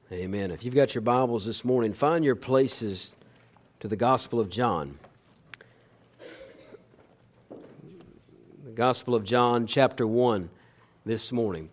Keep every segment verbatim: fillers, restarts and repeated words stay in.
Amen. If you've got your Bibles this morning, find your places to the Gospel of John. The Gospel of John, chapter one, this morning.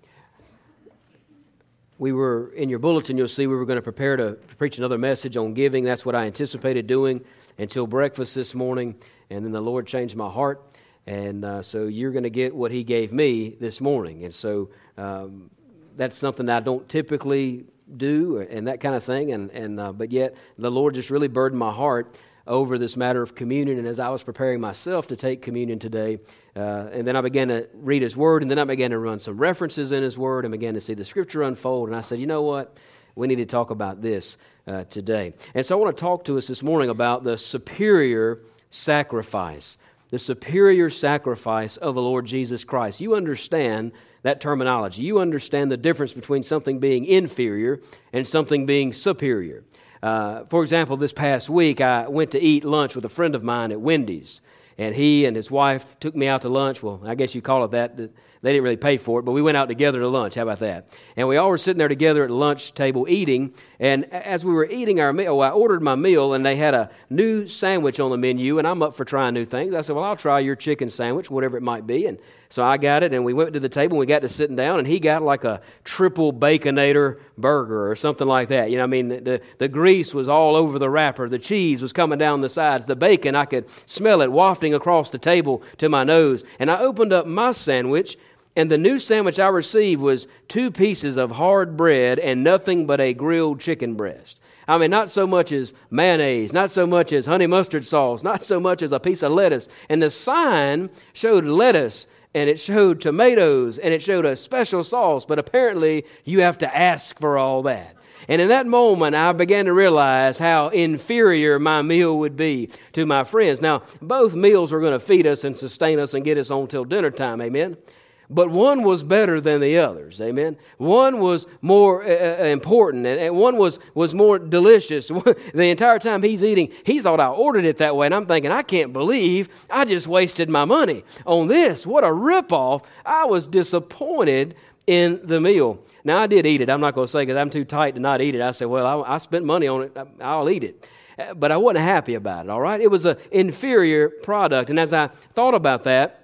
We were, in your bulletin, you'll see we were going to prepare to preach another message on giving. That's what I anticipated doing until breakfast this morning, and then the Lord changed my heart, and uh, so you're going to get what He gave me this morning. And so um, that's something that I don't typically do and that kind of thing, and and uh, but yet the Lord just really burdened my heart over this matter of communion. And as I was preparing myself to take communion today, uh, and then I began to read His Word, and then I began to run some references in His Word and began to see the Scripture unfold, and I said, you know what, we need to talk about this uh, today. And so I want to talk to us this morning about the superior sacrifice, the superior sacrifice of the Lord Jesus Christ. You understand that terminology. You understand the difference between something being inferior and something being superior. Uh, for example, this past week, I went to eat lunch with a friend of mine at Wendy's, and he and his wife took me out to lunch. Well, I guess you call it that. They didn't really pay for it, but we went out together to lunch. How about that? And we all were sitting there together at the lunch table eating, and as we were eating our meal, I ordered my meal, and they had a new sandwich on the menu, and I'm up for trying new things. I said, well, I'll try your chicken sandwich, whatever it might be. And so I got it, and we went to the table, and we got to sitting down, and he got like a triple Baconator burger or something like that. You know, I mean, the, the grease was all over the wrapper. The cheese was coming down the sides. The bacon, I could smell it wafting across the table to my nose. And I opened up my sandwich, and the new sandwich I received was two pieces of hard bread and nothing but a grilled chicken breast. I mean, not so much as mayonnaise, not so much as honey mustard sauce, not so much as a piece of lettuce. And the sign showed lettuce, and it showed tomatoes, and it showed a special sauce, but apparently you have to ask for all that. And in that moment, I began to realize how inferior my meal would be to my friends. Now, both meals are going to feed us and sustain us and get us on till dinner time, amen? But one was better than the others, amen? One was more uh, important, and one was, was more delicious. The entire time he's eating, he thought I ordered it that way, and I'm thinking, I can't believe I just wasted my money on this. What a ripoff. I was disappointed in the meal. Now, I did eat it. I'm not going to say because I'm too tight to not eat it. I said, well, I, I spent money on it. I'll eat it. But I wasn't happy about it, all right? It was an inferior product, and as I thought about that,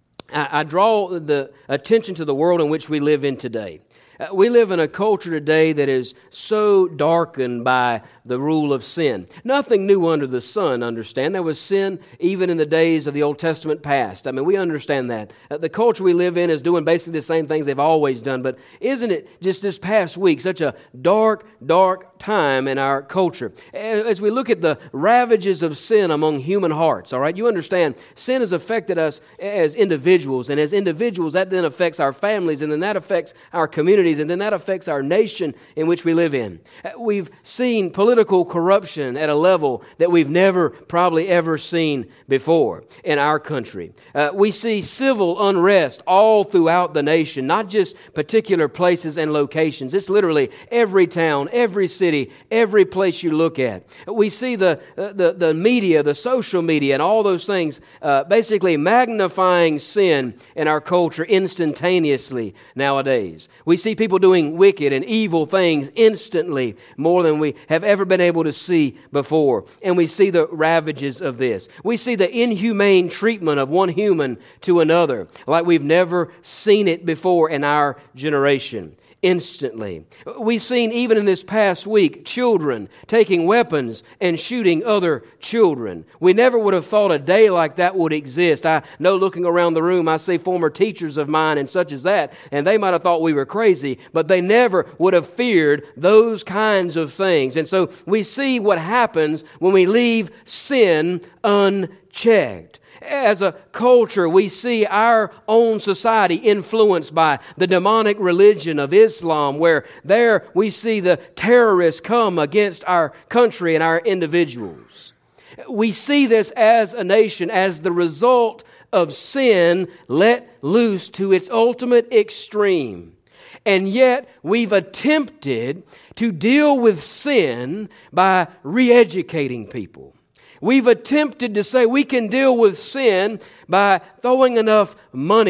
I draw the attention to the world in which we live in today. Uh, we live in a culture today that is so darkened by the rule of sin. Nothing new under the sun, understand. There was sin even in the days of the Old Testament past. I mean, we understand that. Uh, the culture we live in is doing basically the same things they've always done. But isn't it just this past week such a dark, dark time in our culture? As we look at the ravages of sin among human hearts, all right, you understand, sin has affected us as individuals. And as individuals, that then affects our families, and then that affects our communities. And then that affects our nation in which we live in. We've seen political corruption at a level that we've never probably ever seen before in our country. Uh, we see civil unrest all throughout the nation, not just particular places and locations. It's literally every town, every city, every place you look at. We see the, uh, the, the media, the social media, and all those things uh, basically magnifying sin in our culture instantaneously nowadays. We see people doing wicked and evil things instantly more than we have ever been able to see before. And we see the ravages of this. We see the inhumane treatment of one human to another like we've never seen it before in our generation. Instantly. We've seen even in this past week children taking weapons and shooting other children. We never would have thought a day like that would exist. I know looking around the room, I see former teachers of mine and such as that, and they might have thought we were crazy, but they never would have feared those kinds of things. And so we see what happens when we leave sin unchecked. As a culture, we see our own society influenced by the demonic religion of Islam, where there we see the terrorists come against our country and our individuals. We see this as a nation as the result of sin let loose to its ultimate extreme. And yet we've attempted to deal with sin by re-educating people. We've attempted to say we can deal with sin by throwing enough money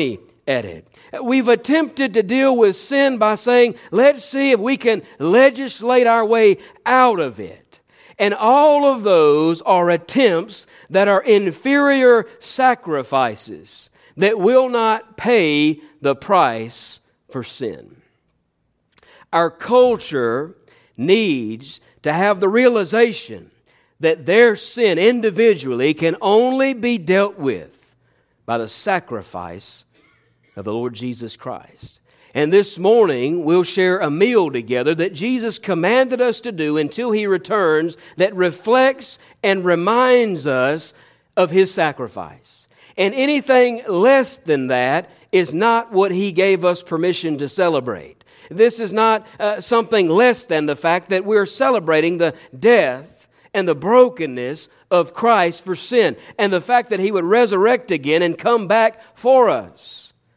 at it. We've attempted to deal with sin by saying, let's see if we can legislate our way out of it. And all of those are attempts that are inferior sacrifices that will not pay the price for sin. Our culture needs to have the realization that their sin individually can only be dealt with by the sacrifice of the Lord Jesus Christ. And this morning we'll share a meal together that Jesus commanded us to do until He returns, that reflects and reminds us of His sacrifice. And anything less than that is not what He gave us permission to celebrate. This is not uh, something less than the fact that we're celebrating the death and the brokenness of Christ for sin, and the fact that He would resurrect again and come back for us.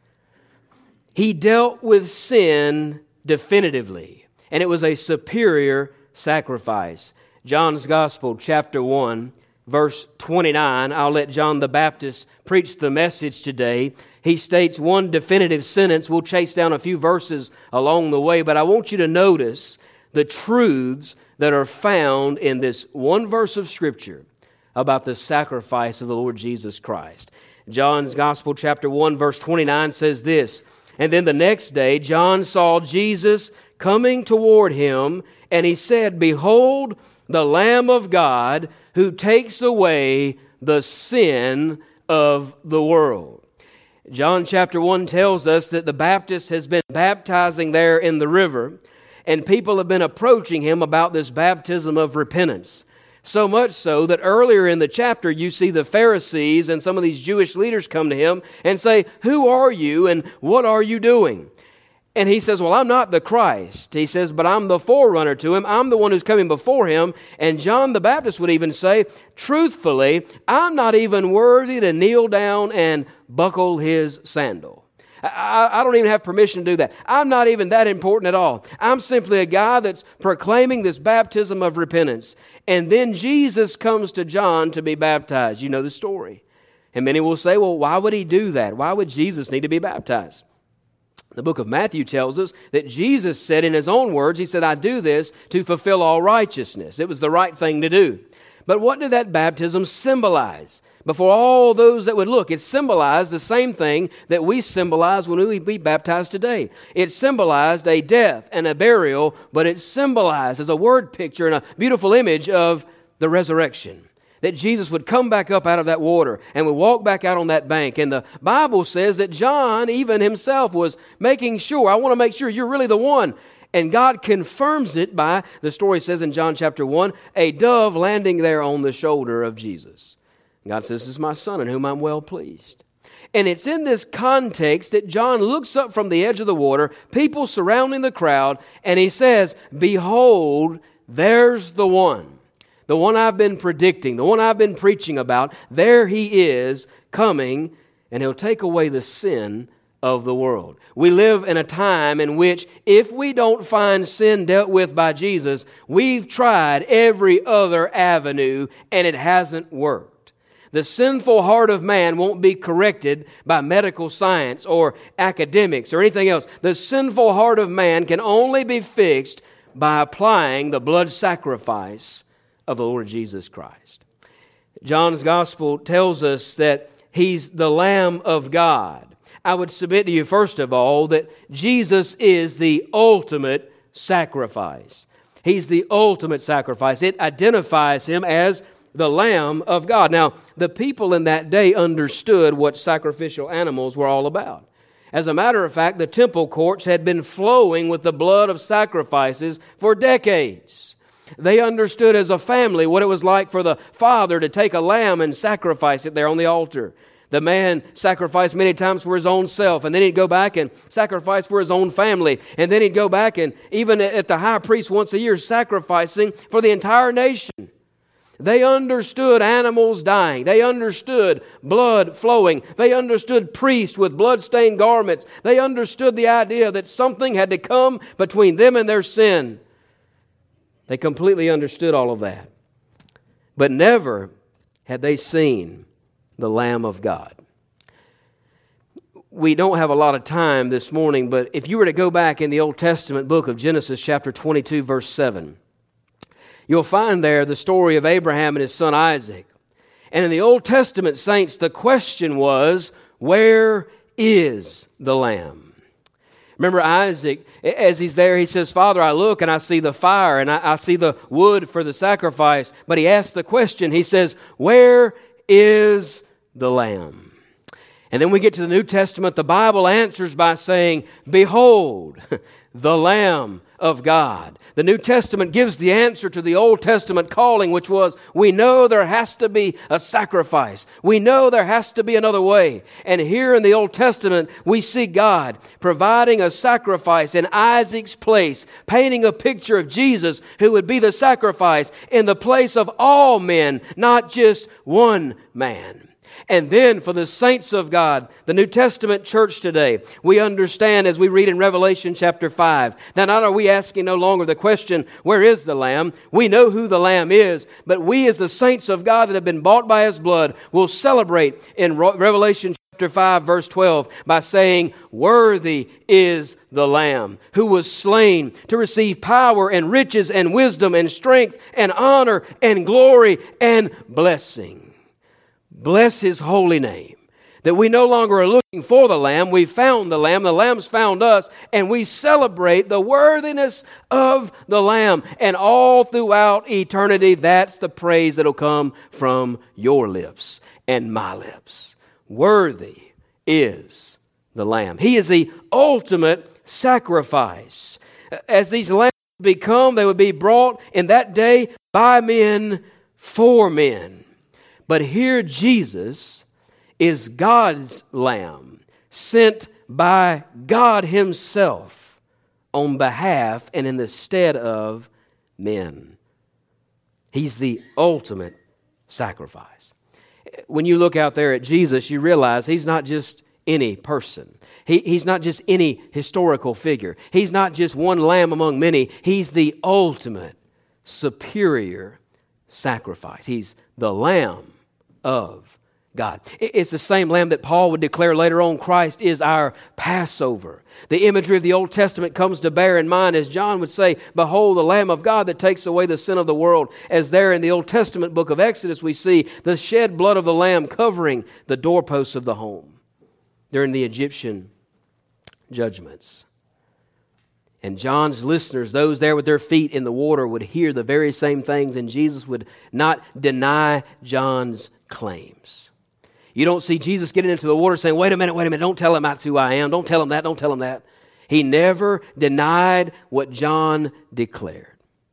He dealt with sin definitively, and it was a superior sacrifice. John's Gospel, chapter one, verse twenty-nine. I'll let John the Baptist preach the message today. He states one definitive sentence. We'll chase down a few verses along the way, but I want you to notice the truths that are found in this one verse of Scripture about the sacrifice of the Lord Jesus Christ. John's Gospel, chapter one, verse twenty-nine says this, "And then the next day John saw Jesus coming toward him, and he said, 'Behold, the Lamb of God who takes away the sin of the world.'" John chapter one tells us that the Baptist has been baptizing there in the river, and people have been approaching him about this baptism of repentance. So much so that earlier in the chapter you see the Pharisees and some of these Jewish leaders come to him and say, "Who are you and what are you doing?" And he says, "Well, I'm not the Christ." He says, "But I'm the forerunner to Him. I'm the one who's coming before Him." And John the Baptist would even say, "Truthfully, I'm not even worthy to kneel down and buckle His sandal. I, I don't even have permission to do that. I'm not even that important at all. I'm simply a guy that's proclaiming this baptism of repentance." And then Jesus comes to John to be baptized. You know the story. And many will say, well, why would He do that? Why would Jesus need to be baptized? The book of Matthew tells us that Jesus said in His own words, He said, "I do this to fulfill all righteousness." It was the right thing to do. But what did that baptism symbolize? Before all those that would look, it symbolized the same thing that we symbolize when we be baptized today. It symbolized a death and a burial, but it symbolized as a word picture and a beautiful image of the resurrection. That Jesus would come back up out of that water and would walk back out on that bank. And the Bible says that John even himself was making sure, I want to make sure you're really the one. And God confirms it by, the story says in John chapter one, a dove landing there on the shoulder of Jesus. God says, "This is my Son in whom I'm well pleased." And it's in this context that John looks up from the edge of the water, people surrounding the crowd, and he says, "Behold, there's the one. The one I've been predicting, the one I've been preaching about. There He is coming, and He'll take away the sin of the world." We live in a time in which if we don't find sin dealt with by Jesus, we've tried every other avenue and it hasn't worked. The sinful heart of man won't be corrected by medical science or academics or anything else. The sinful heart of man can only be fixed by applying the blood sacrifice of the Lord Jesus Christ. John's Gospel tells us that He's the Lamb of God. I would submit to you, first of all, that Jesus is the ultimate sacrifice. He's the ultimate sacrifice. It identifies Him as the Lamb of God. Now, the people in that day understood what sacrificial animals were all about. As a matter of fact, the temple courts had been flowing with the blood of sacrifices for decades. They understood as a family what it was like for the father to take a lamb and sacrifice it there on the altar. The man sacrificed many times for his own self, and then he'd go back and sacrifice for his own family, and then he'd go back and even at the high priest once a year sacrificing for the entire nation. They understood animals dying. They understood blood flowing. They understood priests with blood-stained garments. They understood the idea that something had to come between them and their sin. They completely understood all of that. But never had they seen the Lamb of God. we don't have a lot of time this morning, but if you were to go back in the Old Testament book of Genesis chapter twenty-two, verse seven, you'll find there the story of Abraham and his son Isaac. And in the Old Testament, saints, the question was, where is the lamb? Remember Isaac, as he's there, he says, Father, I look and I see the fire and I, I see the wood for the sacrifice. But he asks the question, he says, where is the lamb? And then we get to the New Testament, the Bible answers by saying, behold, the Lamb of God. The New Testament gives the answer to the Old Testament calling, which was, we know there has to be a sacrifice. We know there has to be another way. And here in the Old Testament, we see God providing a sacrifice in Isaac's place, painting a picture of Jesus who would be the sacrifice in the place of all men, not just one man. And then for the saints of God, the New Testament church today, we understand as we read in Revelation chapter five, that not are we asking no longer the question, where is the Lamb? We know who the Lamb is, but we as the saints of God that have been bought by His blood will celebrate in Revelation chapter five, verse twelve, by saying, worthy is the Lamb who was slain to receive power and riches and wisdom and strength and honor and glory and blessing. Bless His holy name, that we no longer are looking for the Lamb. We found the Lamb. The Lamb's found us, and we celebrate the worthiness of the Lamb. And all throughout eternity, that's the praise that'll come from your lips and my lips. Worthy is the Lamb. He is the ultimate sacrifice. As these lambs become, they would be brought in that day by men for men. But here Jesus is God's Lamb, sent by God Himself on behalf and in the stead of men. He's the ultimate sacrifice. When you look out there at Jesus, you realize He's not just any person. He, he's not just any historical figure. He's not just one lamb among many. He's the ultimate, superior sacrifice. He's the Lamb of God. It's the same Lamb that Paul would declare later on, Christ is our Passover. The imagery of the Old Testament comes to bear in mind as John would say, behold the Lamb of God that takes away the sin of the world. As there in the Old Testament book of Exodus we see the shed blood of the Lamb covering the doorposts of the home during the Egyptian judgments. And John's listeners, those there with their feet in the water, would hear the very same things, and Jesus would not deny John's claims. You don't see Jesus getting into the water saying, wait a minute, wait a minute, don't tell him that's who I am. Don't tell him that, don't tell him that. He never denied what John declared.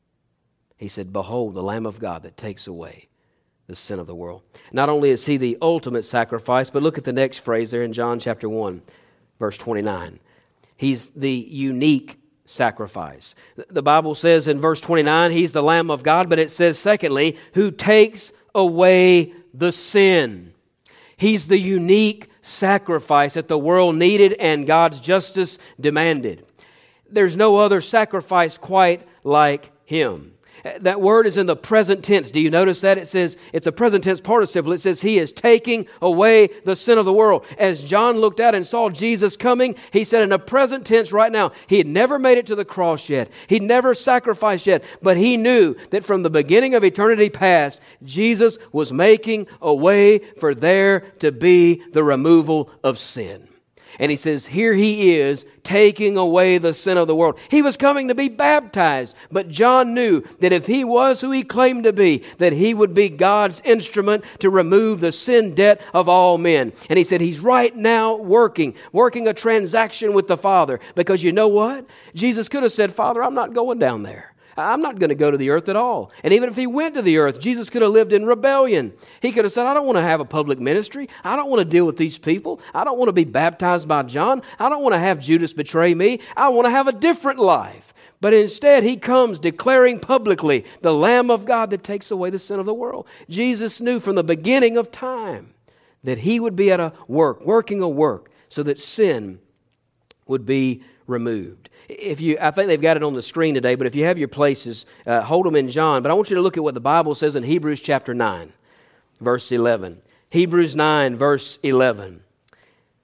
He said, behold, the Lamb of God that takes away the sin of the world. Not only is He the ultimate sacrifice, but look at the next phrase there in John chapter one, verse twenty-nine. He's the unique sacrifice. The Bible says in verse twenty-nine, He's the Lamb of God, but it says secondly, who takes away the sin. He's the unique sacrifice that the world needed and God's justice demanded. There's no other sacrifice quite like Him. That word is in the present tense. Do you notice that? It says, it's a present tense participle. It says He is taking away the sin of the world. As John looked out and saw Jesus coming, he said in the present tense right now, he had never made it to the cross yet. He'd never sacrificed yet. But he knew that from the beginning of eternity past, Jesus was making a way for there to be the removal of sin. And he says, here He is taking away the sin of the world. He was coming to be baptized, but John knew that if He was who He claimed to be, that He would be God's instrument to remove the sin debt of all men. And he said, He's right now working, working a transaction with the Father. Because you know what? Jesus could have said, Father, I'm not going down there. I'm not going to go to the earth at all. And even if He went to the earth, Jesus could have lived in rebellion. He could have said, I don't want to have a public ministry. I don't want to deal with these people. I don't want to be baptized by John. I don't want to have Judas betray me. I want to have a different life. But instead, He comes declaring publicly the Lamb of God that takes away the sin of the world. Jesus knew from the beginning of time that He would be at a work, working a work, so that sin would be removed. If you, I think they've got it on the screen today, but if you have your places, uh, hold them in John. But I want you to look at what the Bible says in Hebrews chapter nine, verse eleven. Hebrews nine, verse eleven.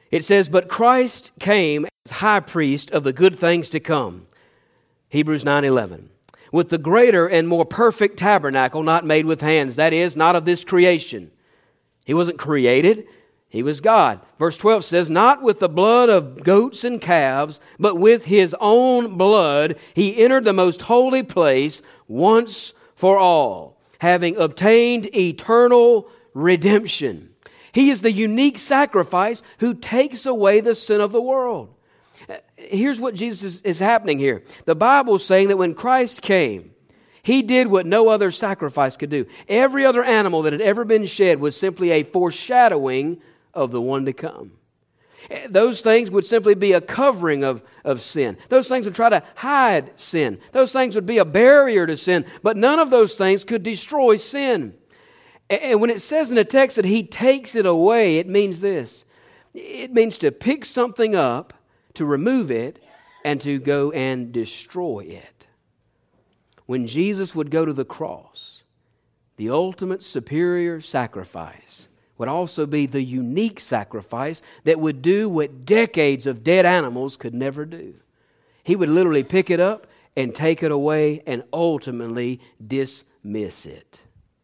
It says, but Christ came as high priest of the good things to come. Hebrews nine eleven. With the greater and more perfect tabernacle not made with hands, that is, not of this creation. He wasn't created, He was God. Verse twelve says, not with the blood of goats and calves, but with His own blood He entered the most holy place once for all, having obtained eternal redemption. He is the unique sacrifice who takes away the sin of the world. Here's what Jesus is, is happening here. The Bible is saying that when Christ came, He did what no other sacrifice could do. Every other animal that had ever been shed was simply a foreshadowing of the one to come. Those things would simply be a covering of, of sin. Those things would try to hide sin. Those things would be a barrier to sin. But none of those things could destroy sin. And when it says in the text that He takes it away, it means this. It means to pick something up, to remove it, and to go and destroy it. When Jesus would go to the cross, the ultimate superior sacrifice would also be the unique sacrifice that would do what decades of dead animals could never do. He would literally pick it up and take it away and ultimately dismiss it.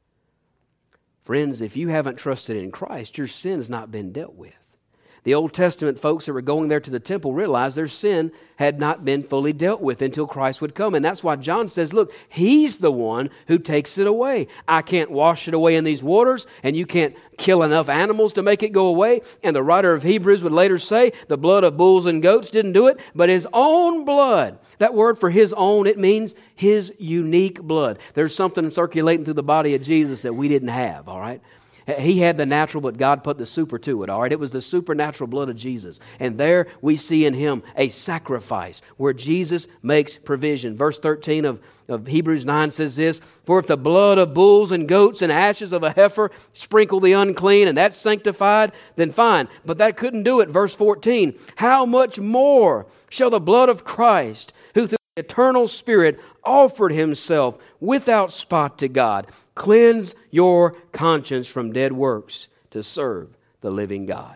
Friends, if you haven't trusted in Christ, your sin's not been dealt with. The Old Testament folks that were going there to the temple realized their sin had not been fully dealt with until Christ would come. And that's why John says, look, He's the one who takes it away. I can't wash it away in these waters, and you can't kill enough animals to make it go away. And the writer of Hebrews would later say the blood of bulls and goats didn't do it, but His own blood. That word for His own, it means His unique blood. There's something circulating through the body of Jesus that we didn't have, all right? He had the natural, but God put the super to it, all right? It was the supernatural blood of Jesus. And there we see in Him a sacrifice where Jesus makes provision. Verse thirteen of, of Hebrews nine says this, for if the blood of bulls and goats and ashes of a heifer sprinkle the unclean, and that's sanctified, then fine. But that couldn't do it. Verse fourteen, how much more shall the blood of Christ, who through the eternal Spirit offered Himself without spot to God, cleanse your conscience from dead works to serve the living God.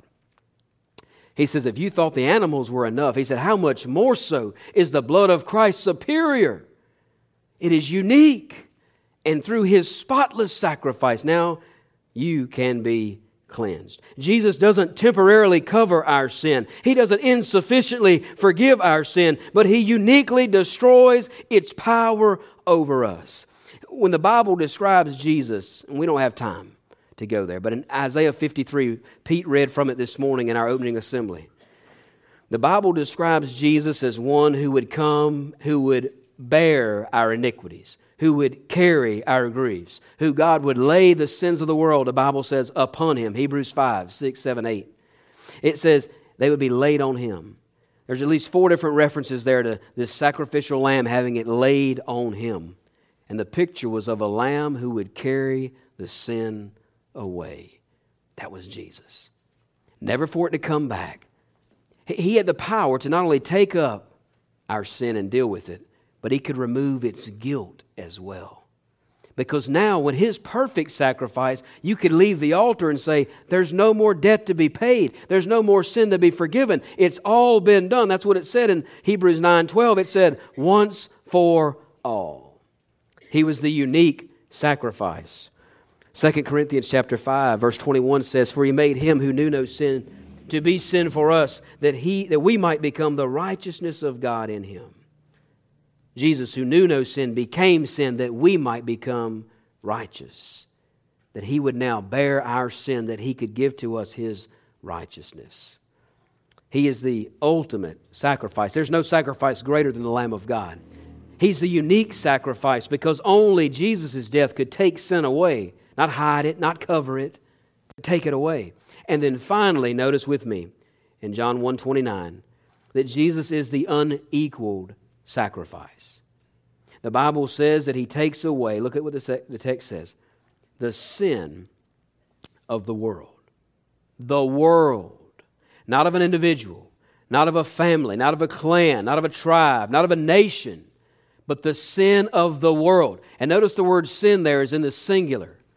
He says, if you thought the animals were enough, He said, how much more so is the blood of Christ superior? It is unique. And through His spotless sacrifice, now you can be cleansed. Jesus doesn't temporarily cover our sin. He doesn't insufficiently forgive our sin, but He uniquely destroys its power over us. When the Bible describes Jesus, and we don't have time to go there, but in Isaiah fifty-three, Pete read from it this morning in our opening assembly. The Bible describes Jesus as one who would come, who would bear our iniquities, who would carry our griefs, who God would lay the sins of the world, the Bible says, upon Him. Hebrews five, six, seven, eight. It says they would be laid on Him. There's at least four different references there to this sacrificial lamb having it laid on Him. And the picture was of a lamb who would carry the sin away. That was Jesus. Never for it to come back. He had the power to not only take up our sin and deal with it, but He could remove its guilt as well. Because now, when His perfect sacrifice, you could leave the altar and say, there's no more debt to be paid. There's no more sin to be forgiven. It's all been done. That's what it said in Hebrews nine twelve. It said, once for all. He was the unique sacrifice. Second Corinthians chapter five, verse twenty-one says, for He made Him who knew no sin to be sin for us, that he that we might become the righteousness of God in Him. Jesus, who knew no sin, became sin that we might become righteous. That He would now bear our sin, that He could give to us His righteousness. He is the ultimate sacrifice. There's no sacrifice greater than the Lamb of God. He's the unique sacrifice because only Jesus' death could take sin away. Not hide it, not cover it, but take it away. And then finally, notice with me in John one twenty-nine that Jesus is the unequaled sacrifice. The Bible says that He takes away, look at what the text says, the sin of the world. The world. Not of an individual, not of a family, not of a clan, not of a tribe, not of a nation, but the sin of the world. And notice the word sin there is in the singular.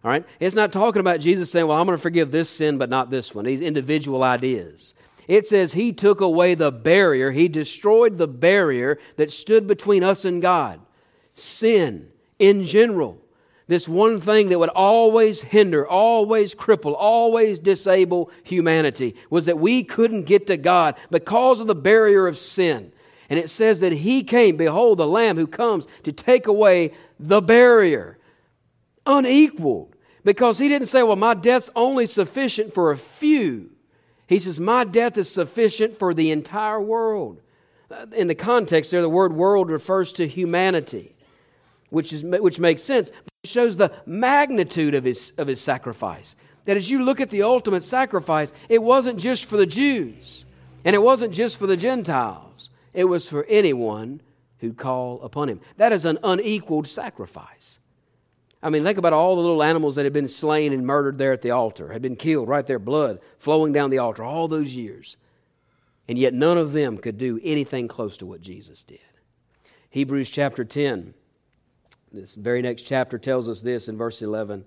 All right? It's not talking about Jesus saying, well, I'm going to forgive this sin, but not this one. These individual ideas. It says He took away the barrier. He destroyed the barrier that stood between us and God. Sin in general. This one thing that would always hinder, always cripple, always disable humanity was that we couldn't get to God because of the barrier of sin. And it says that He came, behold, the Lamb who comes to take away the barrier. Unequaled. Because He didn't say, well, my death's only sufficient for a few. He says, my death is sufficient for the entire world. In the context there, the word world refers to humanity, which is which makes sense. It shows the magnitude of his, of his sacrifice. That as you look at the ultimate sacrifice, it wasn't just for the Jews, and it wasn't just for the Gentiles. It was for anyone who'd call upon Him. That is an unequaled sacrifice. I mean, think about all the little animals that had been slain and murdered there at the altar, had been killed right there, blood flowing down the altar all those years. And yet none of them could do anything close to what Jesus did. Hebrews chapter ten, this very next chapter tells us this in verse eleven.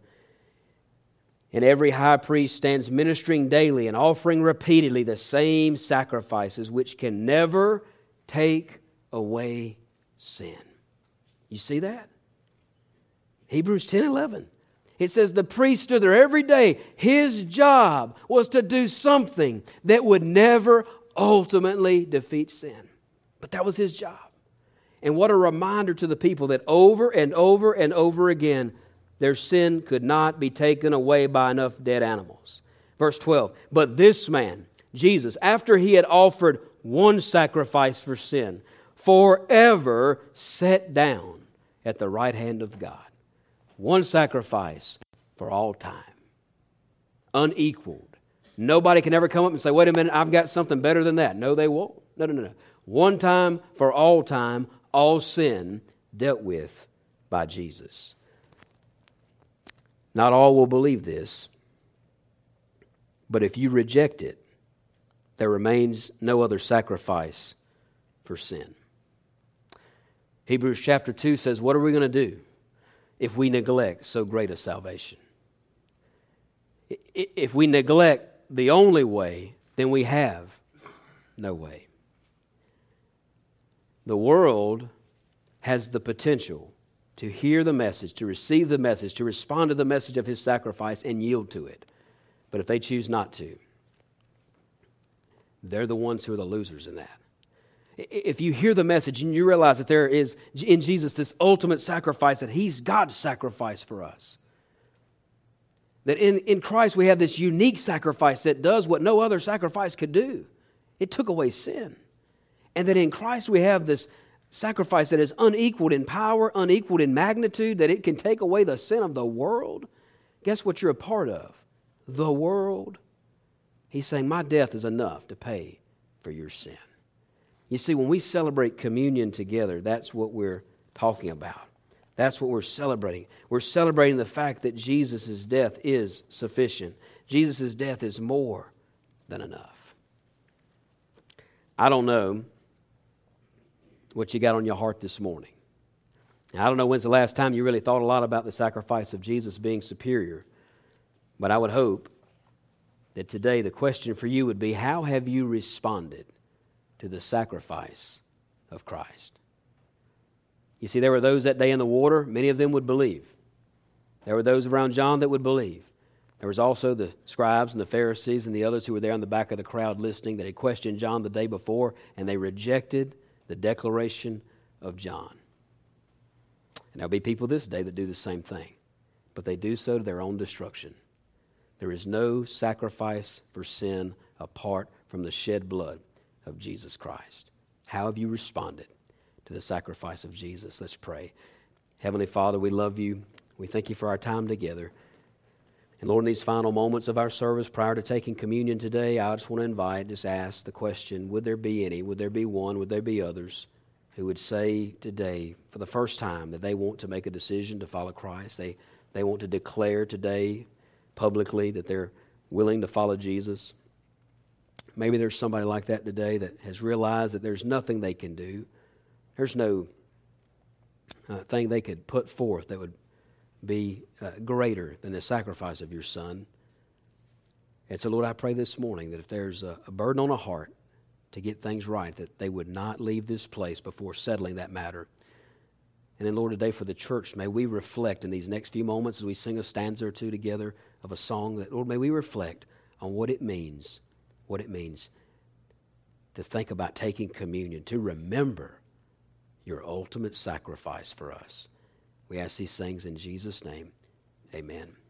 And every high priest stands ministering daily and offering repeatedly the same sacrifices which can never take away sin. You see that? Hebrews ten eleven. It says the priest stood there every day. His job was to do something that would never ultimately defeat sin. But that was his job. And what a reminder to the people that over and over and over again, their sin could not be taken away by enough dead animals. Verse twelve, but this man, Jesus, after He had offered one sacrifice for sin, forever sat down at the right hand of God. One sacrifice for all time. Unequaled. Nobody can ever come up and say, wait a minute, I've got something better than that. No, they won't. No, no, no, no. One time for all time, all sin dealt with by Jesus. Not all will believe this, but if you reject it, there remains no other sacrifice for sin. Hebrews chapter two says, what are we going to do if we neglect so great a salvation? If we neglect the only way, then we have no way. The world has the potential to hear the message, to receive the message, to respond to the message of His sacrifice and yield to it. But if they choose not to, they're the ones who are the losers in that. If you hear the message and you realize that there is in Jesus this ultimate sacrifice, that He's God's sacrifice for us, that in, in Christ we have this unique sacrifice that does what no other sacrifice could do. It took away sin. And that in Christ we have this sacrifice that is unequaled in power, unequaled in magnitude, that it can take away the sin of the world. Guess what you're a part of? The world. He's saying, my death is enough to pay for your sin. You see, when we celebrate communion together, that's what we're talking about. That's what we're celebrating. We're celebrating the fact that Jesus' death is sufficient. Jesus' death is more than enough. I don't know what you got on your heart this morning. I don't know when's the last time you really thought a lot about the sacrifice of Jesus being superior, but I would hope that today the question for you would be, how have you responded to the sacrifice of Christ? You see, there were those that day in the water, many of them would believe. There were those around John that would believe. There was also the scribes and the Pharisees and the others who were there in the back of the crowd listening that had questioned John the day before, and they rejected the declaration of John. And there'll be people this day that do the same thing, but they do so to their own destruction. There is no sacrifice for sin apart from the shed blood of Jesus Christ. How have you responded to the sacrifice of Jesus? Let's pray. Heavenly Father, we love you. We thank you for our time together. And Lord, in these final moments of our service prior to taking communion today, I just want to invite, just ask the question, would there be any, would there be one, would there be others who would say today for the first time that they want to make a decision to follow Christ? They, they want to declare today publicly that they're willing to follow Jesus. Maybe there's somebody like that today that has realized that there's nothing they can do. There's no uh, thing they could put forth that would be uh, greater than the sacrifice of your Son. And so, Lord, I pray this morning that if there's a, a burden on a heart to get things right, that they would not leave this place before settling that matter. And then, Lord, today for the church, may we reflect in these next few moments as we sing a stanza or two together of a song, that, Lord, may we reflect on what it means, what it means to think about taking communion, to remember your ultimate sacrifice for us. We ask these things in Jesus' name. Amen.